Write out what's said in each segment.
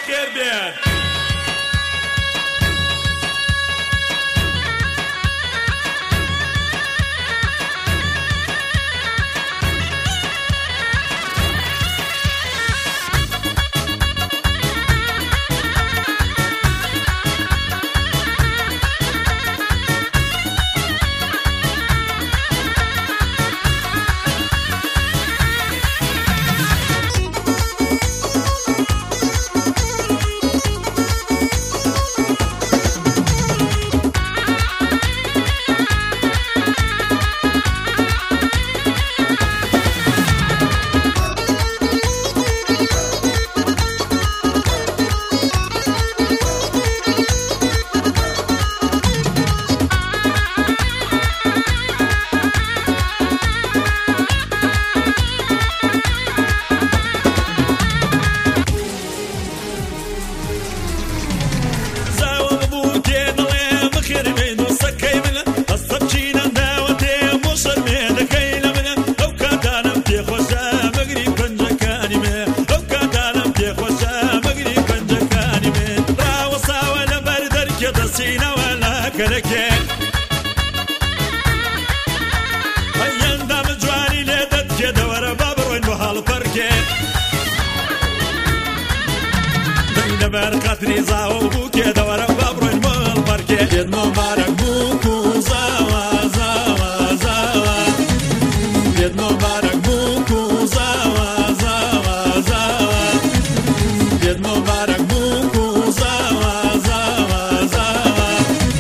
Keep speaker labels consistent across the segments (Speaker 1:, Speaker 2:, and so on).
Speaker 1: خير بين برقتني زاو بوكي دورة بابروين مال بركي يد مبارك بوكو زاوا زاوا زاوا يد مبارك بوكو زاوا زاوا زاوا يد مبارك بوكو زاوا زاوا زاوا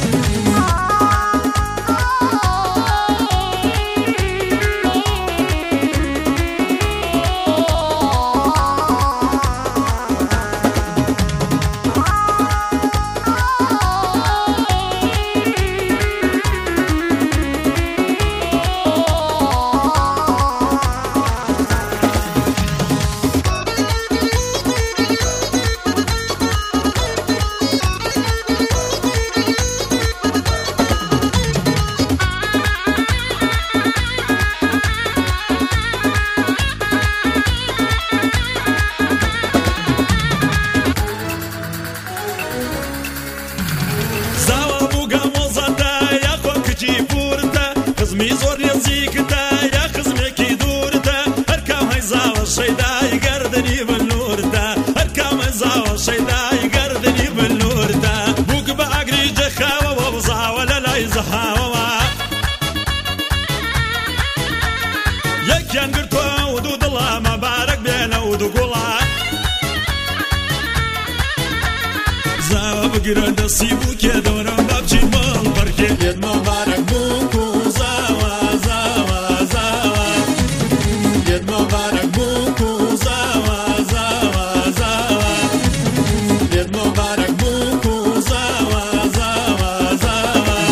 Speaker 1: يكن قرطوا ودود الله مبارك بينا ودقولا زاوة بقرد الصيبوك يا دورة بابجي مال بركي يد مبارك بوكو زاوة زاوة زاوة يد مبارك بوكو زاوة زاوة زاوة يد مبارك بوكو زاوة زاوة زاوة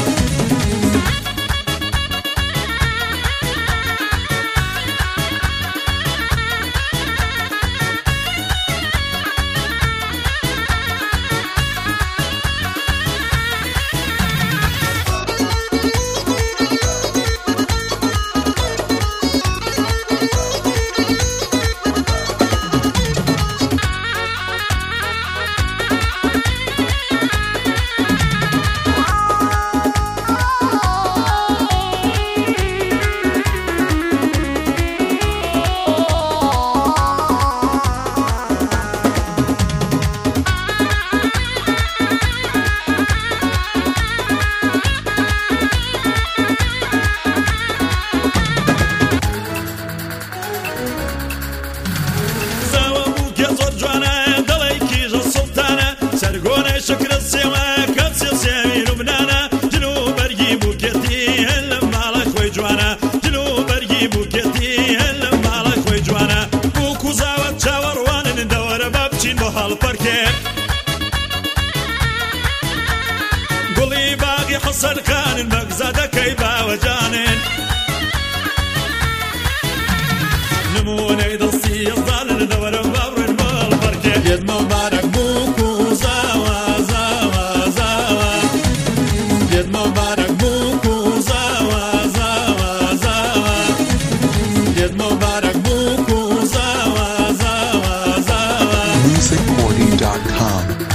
Speaker 1: شكر السما كنسي سامي لبنانا جنوب برقي بوكتي هلم على خوي جوانا جنوب برقي بوكتي هلم على خوي جوانا بوكو زاوت شاور وانا ندور بابتشين بحال بركي قولي باقي حصل خان المقزادة كيبا وجانين نموني دصي يصدال ندور بابر المال بركي يد مبارك بوكو زاوا زاوا زاوا يد مبارك بوكو زاوا زاوا زاوا يد مبارك بوكو زاوا زاوا زاوا
Speaker 2: musicforty.com.